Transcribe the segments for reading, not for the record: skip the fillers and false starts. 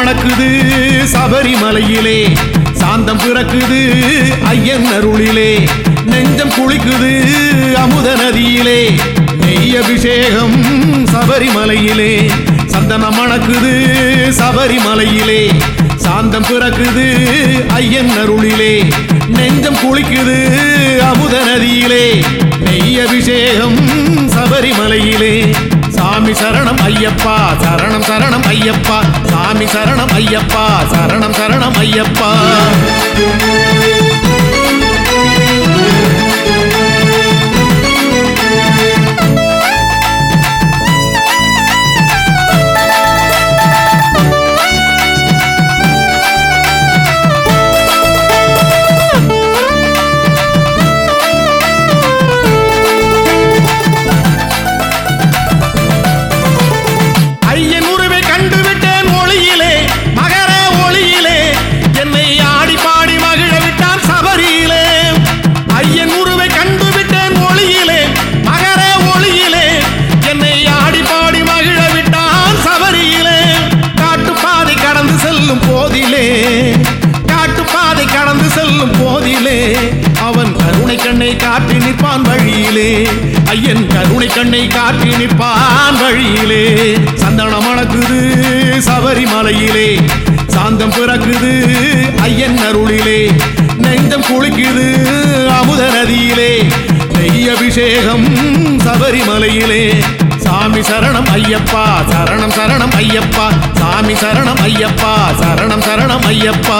மணக்குது சபரிமலையிலே, சாந்தம் பிறக்குது ஐயன் அருளிலே, நெஞ்சம் குளிக்குது அமுத நதியிலே, நெய் அபிஷேகம் சபரிமலையிலே, சந்தனம் மணக்குது சபரிமலையிலே, சாந்தம் பிறக்குது ஐயன் அருளிலே, நெஞ்சம் குளிக்குது அமுத நதியிலே, நெய் அபிஷேகம் சபரிமலையிலே. சாமி சரணம் ஐயப்பா, சரணம் சரணம் ஐயப்பா, சாமி சரணம் ஐயப்பா, சரணம் சரணம் ஐயப்பா. காட்டுப்பாதை கடந்து செல்லும் போதிலே அவன் கருணை கண்ணை காட்டி நிற்பான் வழியிலே, ஐயன் கருணை கண்ணை காட்டி நிற்பான் வழியிலே. சந்தனம் மணக்குது சபரிமலையிலே, சாந்தம் பிறக்குது ஐயன் அருளிலே, நெஞ்சம் குளிக்குது அமுத நதியிலே, நெய் அபிஷேகம் சபரிமலையிலே. சாமி சரணம் ஐயப்பா, சரணம் சரணம் ஐயப்பா, சாமி சரணம் ஐயப்பா, சரணம் சரணம் ஐயப்பா.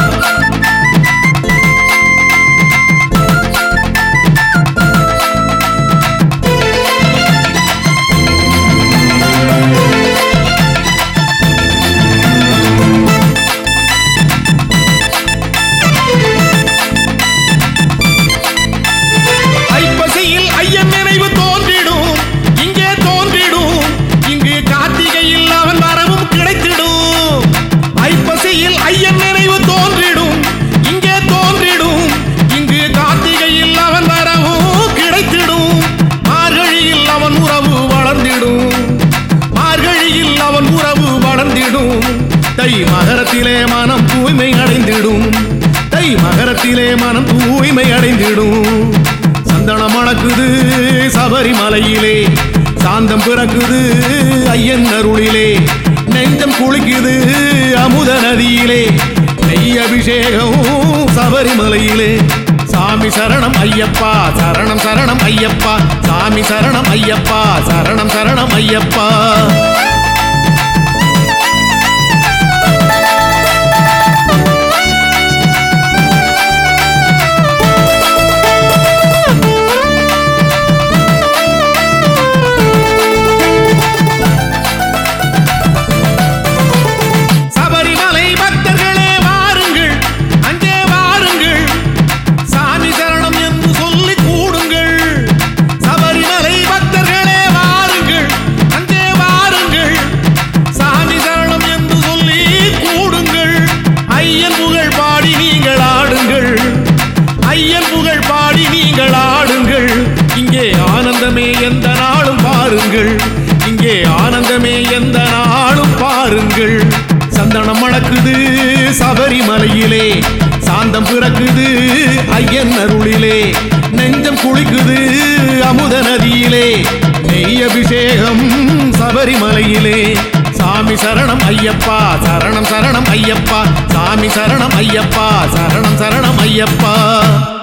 ஐப்பசியில் ஐயன் நினைவு தோன்றிடும், இங்கே தோன்றிடும், இங்கு கார்த்திகையில் அவன் வரவும் கிடைத்திடும். ஐப்பசியில் ஐயன் நினைவு தோன்றிடும், இங்கே தோன்றிடும், இங்கு கார்த்திகையில் அவன் வரவும் கிடைத்திடும். மார்கழியில் அவன் உறவு வளர்ந்திடும், மார்கழியில் அவன் உறவு வளர்ந்திடும். தை மகரத்திலே மனம் தூய்மை அடைந்திடும், தை மகரத்திலே மனம் தூய்மை அடைந்திடும். சந்தனம் மணக்குது சபரிமலையிலே, சாந்தம் பிறக்குது ஐயன் அருளிலே, நெஞ்சம் குளிக்குது அமுத நதியிலே, நெய் அபிஷேகம் சபரிமலையிலே. சாமி சரணம் ஐயப்பா, சரணம் சரணம் ஐயப்பா, சாமி சரணம் ஐயப்பா, சரணம் சரணம் ஐயப்பா. இங்கே ஆனந்தமே எந்த நாளும் பாருங்கள், இங்கே ஆனந்தமே எந்த நாளும் பாருங்கள். சந்தனம் மணக்குது சபரிமலையிலே, சாந்தம் பிறக்குது ஐயன் அருளிலே, நெஞ்சம் குளிக்குது அமுத நதியிலே, நெய் அபிஷேகம் சபரிமலையிலே. சாமி சரணம் ஐயப்பா, சரணம் சரணம் ஐயப்பா, சாமி சரணம் ஐயப்பா, சரணம் சரணம் ஐயப்பா.